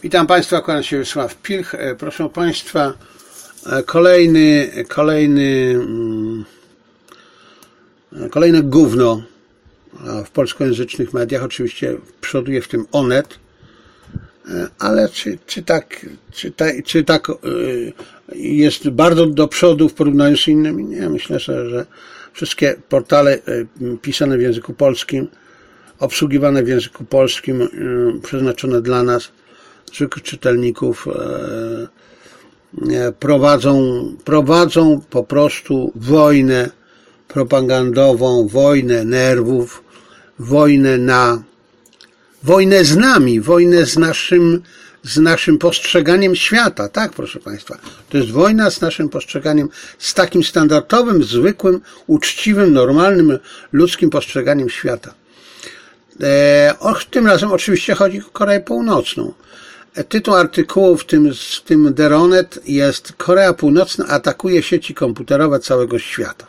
Witam Państwa, kłaniam się Wiesław Pilch. Proszę Państwa, kolejne gówno w polskojęzycznych mediach. Oczywiście przoduje w tym Onet, ale czy tak jest bardzo do przodu w porównaniu z innymi? Nie, myślę, że wszystkie portale pisane w języku polskim, obsługiwane w języku polskim, przeznaczone dla nas, zwykłych czytelników, prowadzą po prostu wojnę propagandową, wojnę nerwów, wojnę z nami, wojnę z naszym postrzeganiem świata, tak, proszę Państwa. To jest wojna z naszym postrzeganiem, z takim standardowym, zwykłym, uczciwym, normalnym, ludzkim postrzeganiem świata. Tym razem oczywiście chodzi o Koreę Północną. Tytuł artykułu w tym The Onet jest: Korea Północna atakuje sieci komputerowe całego świata.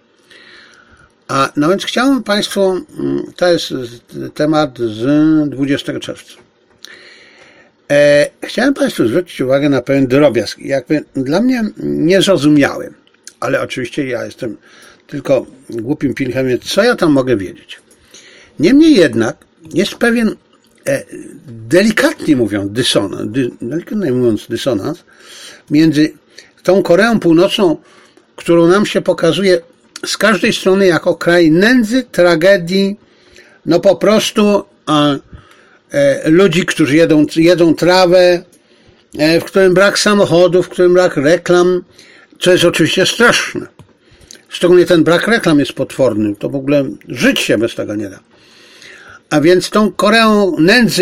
No więc chciałem Państwu, to jest temat z 20 czerwca. Chciałem Państwu zwrócić uwagę na pewien drobiazg, jakby dla mnie niezrozumiały, ale oczywiście ja jestem tylko głupim pilchem, więc co ja tam mogę wiedzieć? Niemniej jednak jest pewien, delikatnie mówiąc dysonans między tą Koreą Północną, którą nam się pokazuje z każdej strony jako kraj nędzy, tragedii, no po prostu ludzi, którzy jedzą trawę, w którym brak samochodów, w którym brak reklam, co jest oczywiście straszne. Szczególnie ten brak reklam jest potworny, to w ogóle żyć się bez tego nie da. A więc tą Koreą nędzy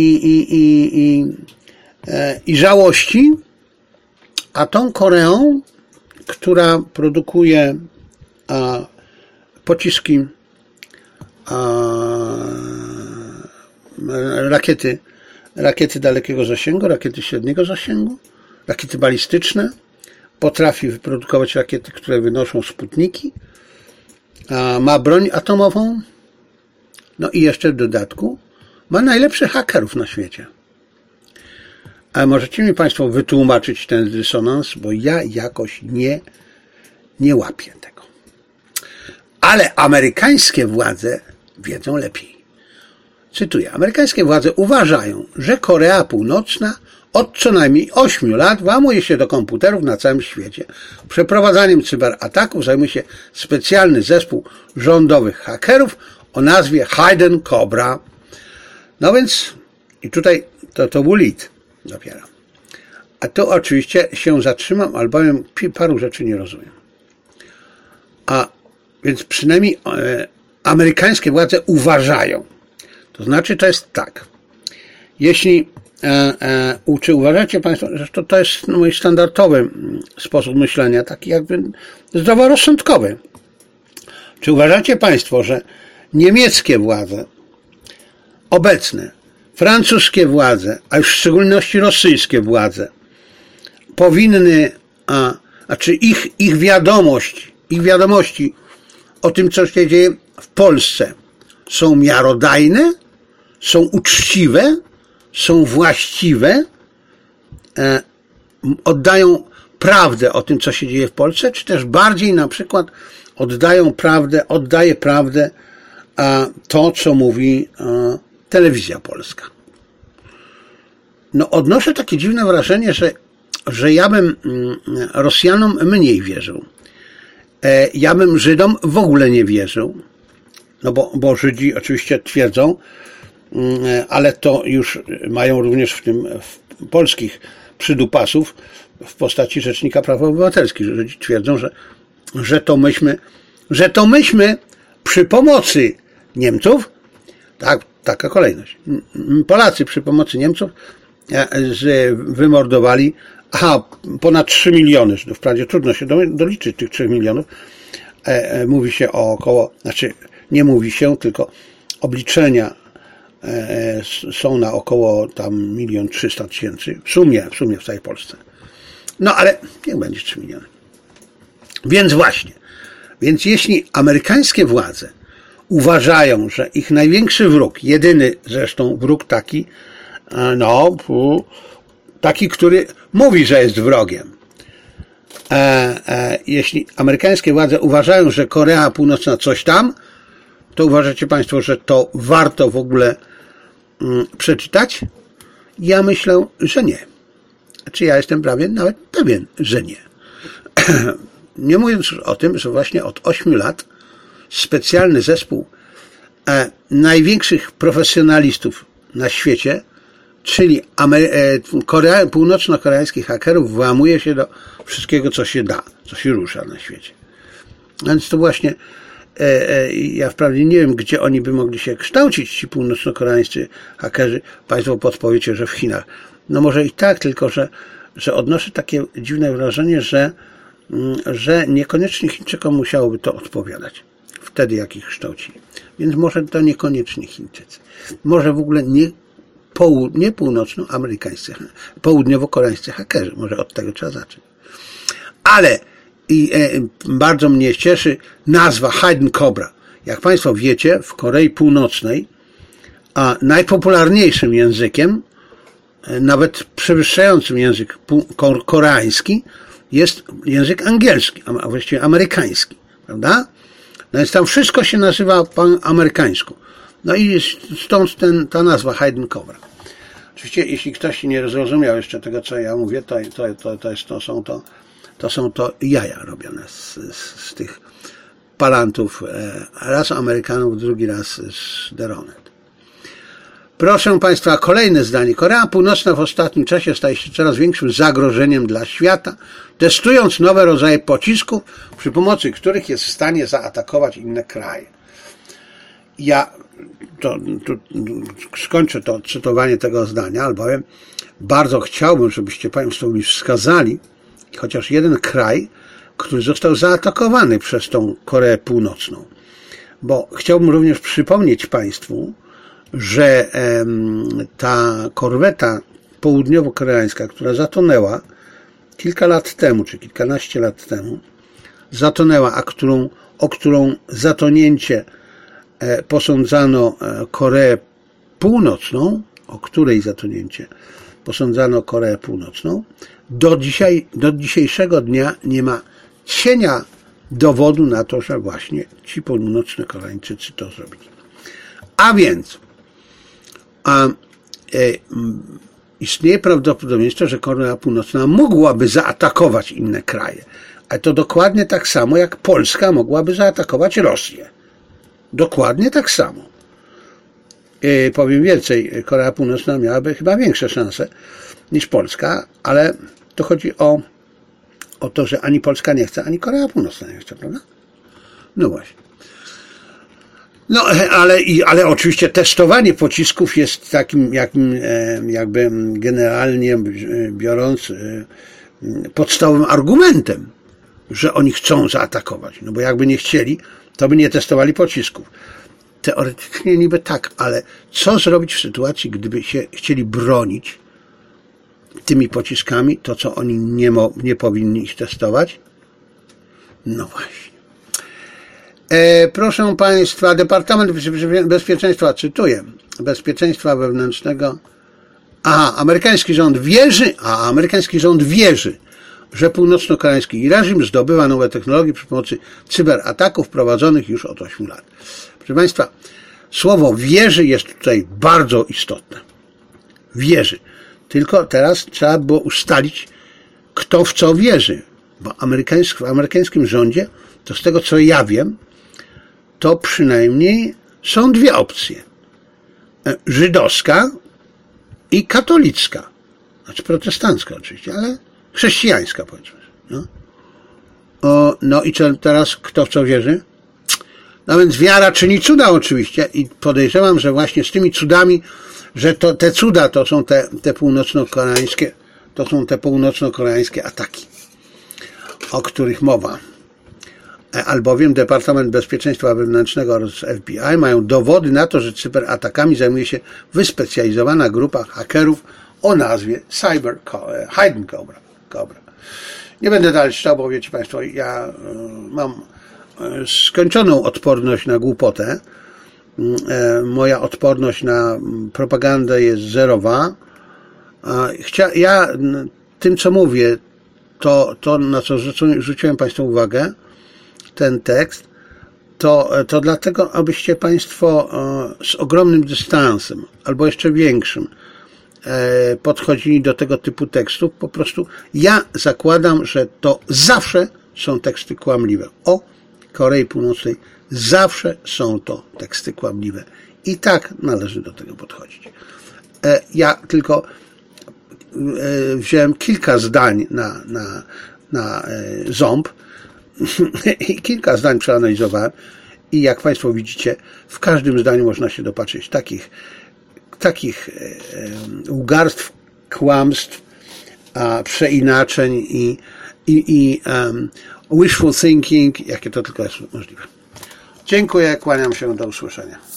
i żałości, a tą Koreą, która produkuje pociski, rakiety dalekiego zasięgu, rakiety średniego zasięgu, rakiety balistyczne, potrafi wyprodukować rakiety, które wynoszą sputniki, ma broń atomową, no i jeszcze w dodatku ma najlepszych hakerów na świecie. A możecie mi Państwo wytłumaczyć ten dysonans, bo ja jakoś nie łapię tego. Ale amerykańskie władze wiedzą lepiej. Cytuję. Amerykańskie władze uważają, że Korea Północna od co najmniej 8 lat włamuje się do komputerów na całym świecie. Przeprowadzaniem cyberataków zajmuje się specjalny zespół rządowych hakerów o nazwie Hidden Cobra. No więc, i tutaj to był lead dopiero. A tu oczywiście się zatrzymam, albowiem paru rzeczy nie rozumiem. Więc przynajmniej amerykańskie władze uważają. To znaczy, to jest tak. Jeśli, czy uważacie Państwo, że to jest mój standardowy sposób myślenia, taki jakby zdroworozsądkowy. Czy uważacie Państwo, że niemieckie władze, obecne, francuskie władze, a już w szczególności rosyjskie władze, powinny, czy ich wiadomości o tym, co się dzieje w Polsce, są miarodajne, są uczciwe, są właściwe, oddają prawdę o tym, co się dzieje w Polsce, czy też bardziej na przykład oddaje prawdę to, co mówi telewizja polska. No, odnoszę takie dziwne wrażenie, że ja bym Rosjanom mniej wierzył. Ja bym Żydom w ogóle nie wierzył. No bo Żydzi oczywiście twierdzą, ale to już mają również w polskich przydupasów w postaci Rzecznika Praw Obywatelskich. Żydzi twierdzą, że to myśmy przy pomocy Niemców, tak, taka kolejność, Polacy przy pomocy Niemców wymordowali ponad 3 miliony Żydów. Wprawdzie trudno się doliczyć tych 3 milionów. Mówi się o około, nie mówi się, tylko obliczenia są na około tam 1 300 000 w sumie w całej Polsce. No ale niech będzie 3 miliony. Więc jeśli amerykańskie władze uważają, że ich największy wróg, jedyny zresztą wróg taki, no, taki, który mówi, że jest wrogiem. Jeśli amerykańskie władze uważają, że Korea Północna coś tam, to uważacie Państwo, że to warto w ogóle przeczytać? Ja myślę, że nie. Znaczy ja jestem prawie nawet pewien, że nie. Nie mówiąc już o tym, że właśnie od 8 lat specjalny zespół największych profesjonalistów na świecie, czyli północno-koreańskich hakerów, włamuje się do wszystkiego, co się da, co się rusza na świecie. Więc to właśnie ja wprawdzie nie wiem, gdzie oni by mogli się kształcić, ci północno-koreańscy hakerzy. Państwo podpowiecie, że w Chinach. No może i tak, tylko że odnoszę takie dziwne wrażenie, że niekoniecznie Chińczykom musiałoby to odpowiadać. Wtedy, jak ich kształcili. Więc może to niekoniecznie Chińczycy. Może w ogóle nie północnoamerykańscy, południowo-koreańscy hakerzy. Może od tego trzeba zacząć. Ale bardzo mnie cieszy nazwa Hidden Cobra. Jak Państwo wiecie, w Korei Północnej najpopularniejszym językiem, nawet przewyższającym język koreański, jest język angielski, a właściwie amerykański, prawda? No więc tam wszystko się nazywa po amerykańsku. No i stąd ta nazwa Hidden Cobra. Oczywiście, jeśli ktoś nie zrozumiał jeszcze tego, co ja mówię, to są to jaja robione z tych palantów, raz Amerykanów, drugi raz z Deronet. Proszę Państwa, kolejne zdanie. Korea Północna w ostatnim czasie staje się coraz większym zagrożeniem dla świata, testując nowe rodzaje pocisków, przy pomocy których jest w stanie zaatakować inne kraje. Ja skończę to cytowanie tego zdania, albowiem bardzo chciałbym, żebyście Państwo mi wskazali chociaż jeden kraj, który został zaatakowany przez tą Koreę Północną. Bo chciałbym również przypomnieć Państwu, że ta korweta południowo-koreańska, która zatonęła kilka lat temu, czy kilkanaście lat temu, zatonęła, o którą zatonięcie posądzano Koreę Północną, o której zatonięcie posądzano Koreę Północną, do dzisiejszego dnia nie ma cienia dowodu na to, że właśnie ci północno-koreańczycy to zrobili. A więc istnieje prawdopodobieństwo, że Korea Północna mogłaby zaatakować inne kraje. Ale to dokładnie tak samo, jak Polska mogłaby zaatakować Rosję. Dokładnie tak samo. Powiem więcej, Korea Północna miałaby chyba większe szanse niż Polska, ale to chodzi o to, że ani Polska nie chce, ani Korea Północna nie chce, prawda? No właśnie. No, ale oczywiście testowanie pocisków jest takim, jakby generalnie biorąc, podstawowym argumentem, że oni chcą zaatakować. No bo jakby nie chcieli, to by nie testowali pocisków. Teoretycznie niby tak, ale co zrobić w sytuacji, gdyby się chcieli bronić tymi pociskami, to co oni nie powinni ich testować? No właśnie. Proszę Państwa, Departament Bezpieczeństwa, cytuję, Bezpieczeństwa Wewnętrznego, amerykański rząd wierzy, że północno-koreański reżim zdobywa nowe technologie przy pomocy cyberataków prowadzonych już od 8 lat. Proszę Państwa, słowo wierzy jest tutaj bardzo istotne. Wierzy. Tylko teraz trzeba było ustalić, kto w co wierzy. Bo w amerykańskim rządzie, to z tego co ja wiem, to przynajmniej są dwie opcje. Żydowska i katolicka. Znaczy protestancka oczywiście, ale chrześcijańska powiedzmy. No i teraz kto w co wierzy? No więc wiara czyni cuda oczywiście i podejrzewam, że właśnie z tymi cudami, że te cuda to są te północno-koreańskie ataki, o których mowa. Albowiem Departament Bezpieczeństwa Wewnętrznego oraz FBI mają dowody na to, że cyberatakami zajmuje się wyspecjalizowana grupa hakerów o nazwie Hidden Cobra. Nie będę dalej czytał, bo wiecie Państwo, ja mam skończoną odporność na głupotę. Moja odporność na propagandę jest zerowa. Ja tym, co mówię, to na co zwróciłem Państwu uwagę, ten tekst, to dlatego, abyście Państwo z ogromnym dystansem, albo jeszcze większym, podchodzili do tego typu tekstów. Po prostu ja zakładam, że to zawsze są teksty kłamliwe. O Korei Północnej zawsze są to teksty kłamliwe. I tak należy do tego podchodzić. Ja tylko wziąłem kilka zdań na ząb i kilka zdań przeanalizowałem i jak Państwo widzicie, w każdym zdaniu można się dopatrzyć takich łgarstw, kłamstw, przeinaczeń i wishful thinking, jakie to tylko jest możliwe. Dziękuję, kłaniam się, do usłyszenia.